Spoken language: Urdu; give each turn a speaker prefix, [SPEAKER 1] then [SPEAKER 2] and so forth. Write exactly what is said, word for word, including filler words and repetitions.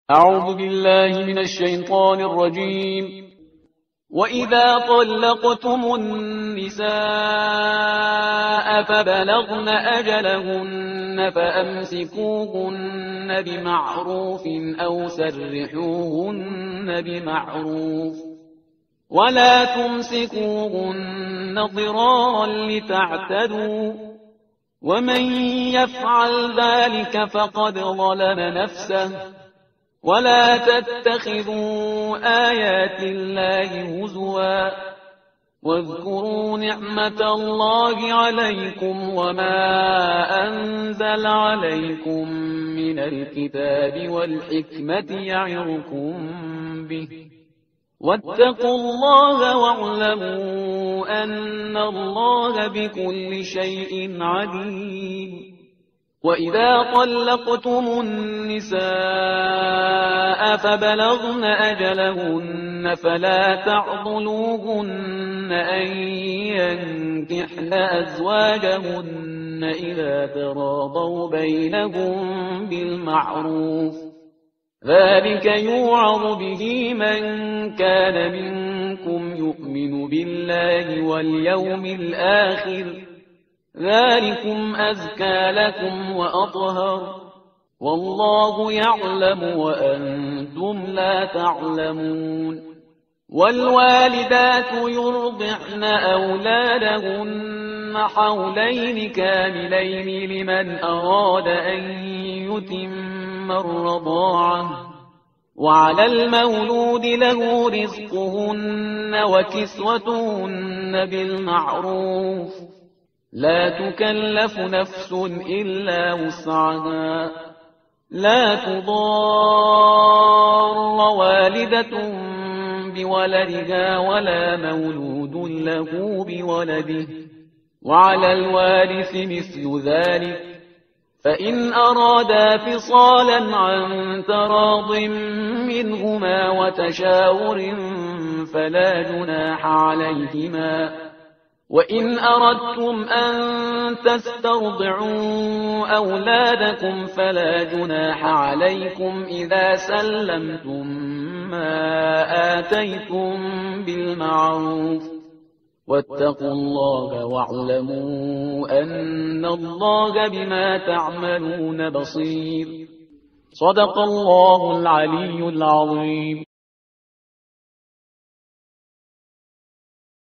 [SPEAKER 1] أعوذ بالله من الشيطان الرجيم. وإذا طلقتم النساء فبلغن أجلهن فأمسكوهن بمعروف أو سرحوهن بمعروف ولا تمسكوهن ضرارا لتعتدوا، ومن يفعل ذلك فقد ظلم نفسه. ولا تتخذوا آيات الله هزوا واذكروا نعمة الله عليكم وما أنزل عليكم من الكتاب والحكمة يعظكم به، واتقوا الله واعلموا أن الله بكل شيء عليم. وإذا طلقتم النساء فبلغن أجلهن فلا تعضلوهن أن ينكحن أزواجهن إذا تراضوا بينهم بالمعروف، ذلك يوعظ به من كان منكم يؤمن بالله واليوم الآخر، ذلكم أزكى لكم وأطهر، والله يعلم وأنتم لا تعلمون. والوالدات يرضعن أولادهن حولين كاملين لمن أراد أن يتم الرضاعة، وعلى المولود له رزقهن وكسوتهن بالمعروف، لا تكلف نفس إلا وسعها، لا تضار والدة بولدها ولا مولود له بولده، وعلى الوارث مثل ذلك، فإن أرادا فصالا عن تراض منهما وتشاور فلا جناح عليهما. وإن أردتم أن تسترضعوا أولادكم فلا جناح عليكم إذا سلمتم ما آتيتم بالمعروف، واتقوا الله واعلموا أن الله بما تعملون بصير. صدق الله العلي العظيم.